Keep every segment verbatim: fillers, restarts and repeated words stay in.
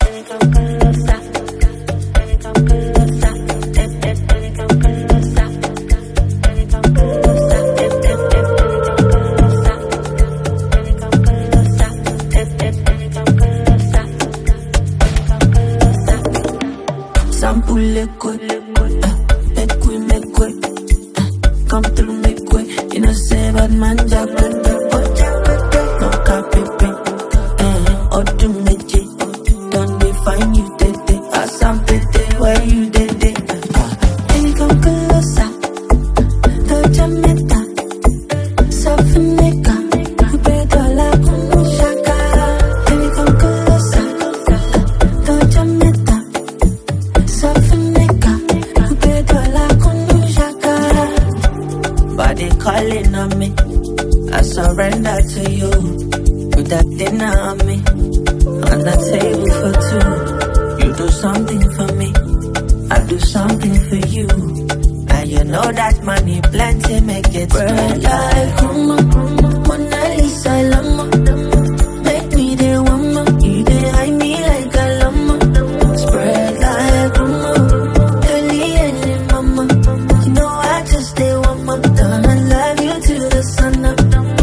Sample liquid, uh, make we make way, uh, come through make way. You know say bad man jack, no copy, uh, or do me J. Don't define you today. I sample day where you did it. Uh, baby come closer, touch a meta, softenica, pedo la como shakara. Baby come closer, touch a meta. Body calling on me, I surrender to you. Put that dinner on me, on the table for two. You do something for me, I do something for you. And you know that money plenty make it spread like Kuma, Mona Lisa Lama. Make me the woman, you dey hide me like a llama. Spread like Kuma, early and mama. You know I just stay one more time. I love you till the sun up.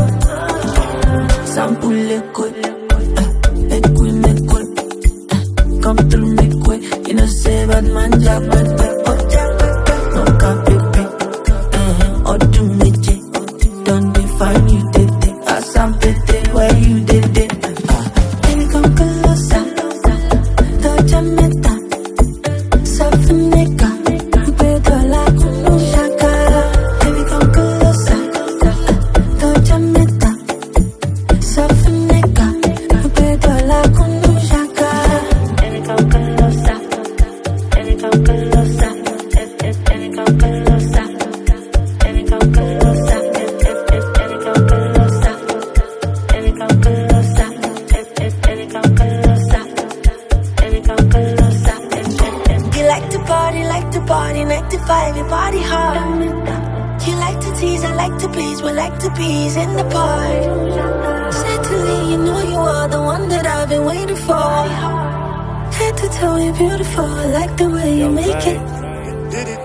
Sample liquid, uh, make we make way, uh, come through make way. You know say bad man jack, but no copy, uh, or do me J. Don't define you did it. I sample it where you did it. Uh, baby come closer, touch a meta, softenica, pedo la como shakara. Baby come closer, touch a meta, softenica, pedo la como shakara. Baby come closer, baby come closer, baby come closer, baby come closer, baby come closer, baby come closer, baby come closer, baby come closer. You like to party, like to party, nine to five, your body hard. You like to tease, I like to please, we like to please in the park. Certainly, you know you are the one that I've been waiting for. Head to toe, you're beautiful, I like the way you make it. Did it.